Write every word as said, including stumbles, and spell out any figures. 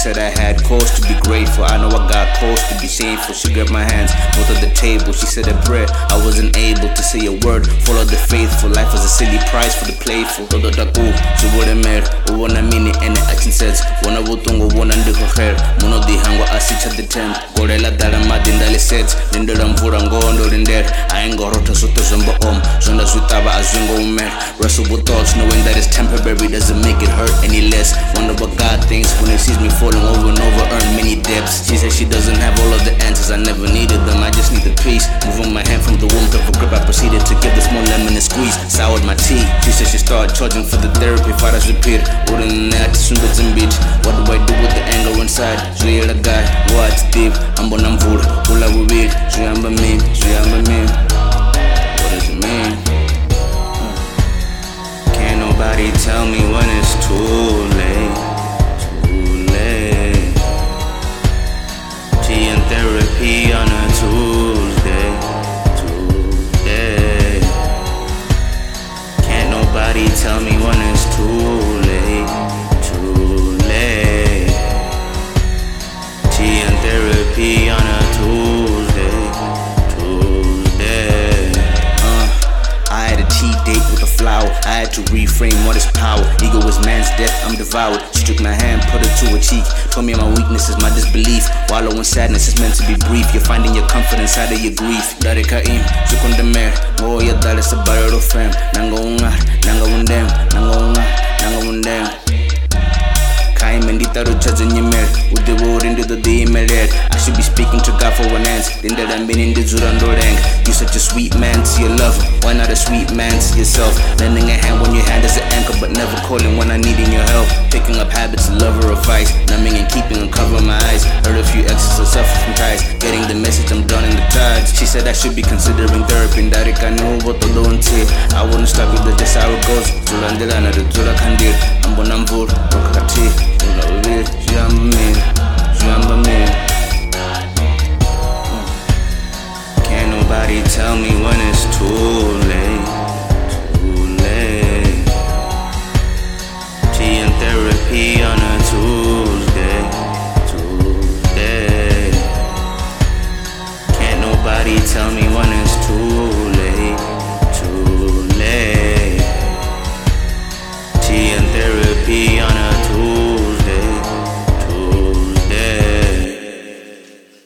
said I had cause to be grateful. I know I got cause to be shameful. She grabbed my hands, both at the table. She said a prayer. I wasn't able to say a word. Follow the faithful. Life was a silly prize for the playful. Todo taku, she wouldn't matter. Uwana mini and the action sets. Wana wutungo wana ndiko hair. Muno di hango asicha the tent. Gorela dala madindale sets. Lindela mvura ngondo linder. Aingo rota soto zombo om. Zonda zutaba azwingo umer. Wrestle with thoughts knowing that it's temporary doesn't make it hurt any less. Wonder what God thinks when he sees me falling over and over, earn many debts. She said she doesn't have all of the answers, I never needed them, I just need the peace. Moving my hand from the womb to a grip, I proceeded to give the small lemon a squeeze. Soured my tea. She said she started charging for the therapy, fathers repeat. Wouldn't act soon as in beat. What do I do with the anger inside? Real a guy, what's deep? I'm bon I'm food, all I will read. Remember me, remember me. What does it mean? Can't nobody tell me when it's too late. Too late. Tea and therapy on a Tuesday. Tuesday. Can't nobody tell me when it's too late. Too late. Tea and therapy on a Tuesday. Tuesday. Uh, I had a tea date with a flower. I had to reframe what is power. Ego is man's death, I'm devoured. She took my hand, put it to her cheek. Told me my weakness is my disbelief. Wallow in sadness is meant to be brief. You're finding your comfort inside of your grief. Dari kaim, sukundemer. Mo ya dale sa barrel of fam. Nanga ungar, nanga undem, nanga ungar, nanga undem. Kaim mendita ruchaza nyemer. Udewo into the email. I should be speaking to God for one answer. Then that I'm in the Zurandorang. You're such a sweet man to your lover. Why not a sweet man to yourself? Lending a hand when your hand is an anchor, but never calling when I needing your help. Picking up habits, a lover of vice. Numbing and keeping and covering my eyes. Heard a few exes I suffer from ties. Getting the message, I'm done in the tides. She said I should be considering therapy. Dari I know what to do until I wouldn't stop with the just how it goes. Zulandela na the Zura Kandir. I'm bon I'm vour, Wakati. Ula Urir, Jamba me, Jamba me. Can't nobody tell me when it's too late. Too late. Tea and therapy on a Tuesday. Tuesday. Can't nobody tell me when